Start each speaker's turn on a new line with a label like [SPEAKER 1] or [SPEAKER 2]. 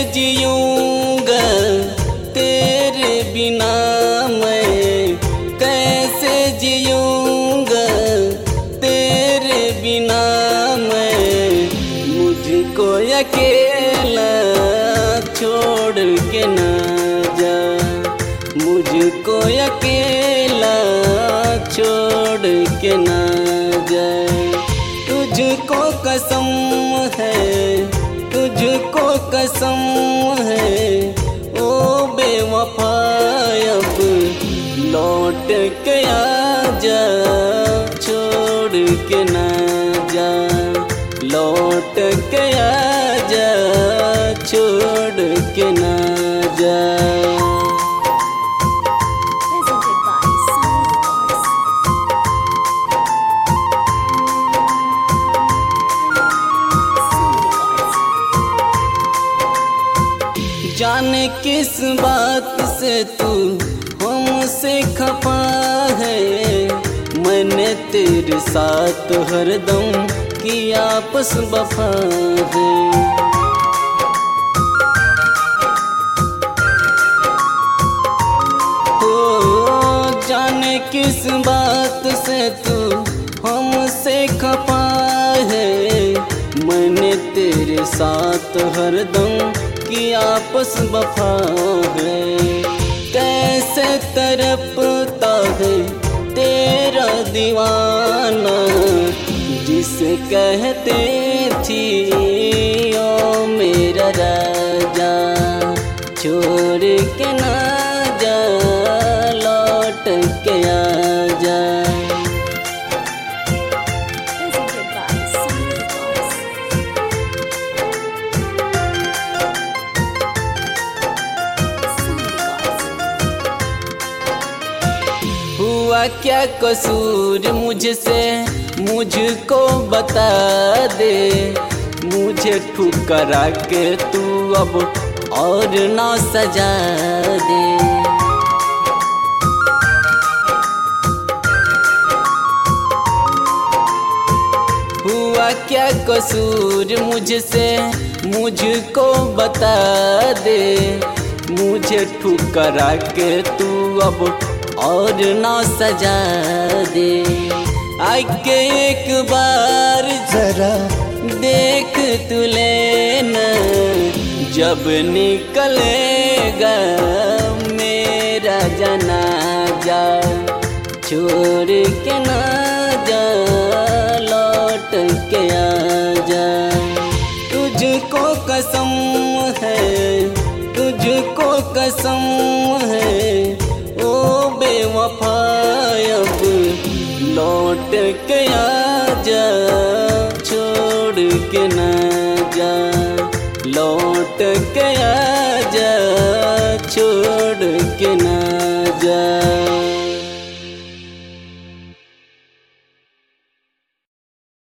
[SPEAKER 1] जीऊँगा तेरे बिना मैं, कैसे जीऊँगा तेरे बिना मैं। मुझको अकेला छोड़ के ना जा, मुझको अकेला छोड़ के ना जाए। तुझको कसम है, तुझको कसम है, ओ बेवफा अब लौट के आजा, छोड़ के ना जा, लौट के आजा, छोड़ के ना जा। जाने किस बात से तू हमसे खफा है, मैंने तेरे साथ हरदम की आपस वफा है। हो जाने किस बात से तू हमसे खफा है, मैंने तेरे साथ हरदम की आपस वफा है। कैसे तड़पता है तेरा दीवाना, जिसे कहते थी ओ मेरा राजा, छोड़ के ना जा, लौट के आजा। हुआ क्या कसूर मुझसे, मुझको बता दे, मुझे ठुकरा के तू अब और ना सजा दे। हुआ क्या कसूर मुझसे, मुझको बता दे, मुझे ठुकरा के तू अब और ना सजा दे। आके एक बार जरा देख तू लेना, जब निकलेगा मेरा जनाजा, छोड़ के ना जा, लौट के आजा। तुझको कसम है, तुझको कसम है, ओ बेवफा अब लौट के आजा, छोड़ के ना जा, लौट के आजा, छोड़